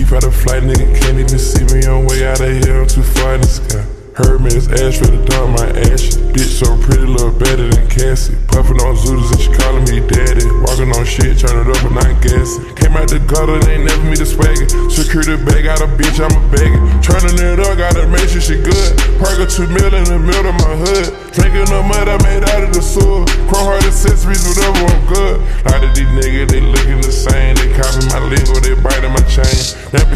leaf out of flight, nigga can't even see me on way out of here, I'm too far in the sky. Heard me, it's ash for the dump my ashes. Bitch so pretty, little better than Cassie. Puffin' on Zooters and she calling me daddy. Walking on shit, turn it up and I'm gassing. Came out the gutter, they ain't never me the swagger. Security bag, got a bitch, I'm a bagger. Turning it up, gotta make sure she good. Park a 2 mil in the middle of my hood. Drinking the mud I made out of the sewer. Chrome heart accessories, whatever, I'm good. A lot of these niggas, they looking the same. They copy my lingo, they biting my chain.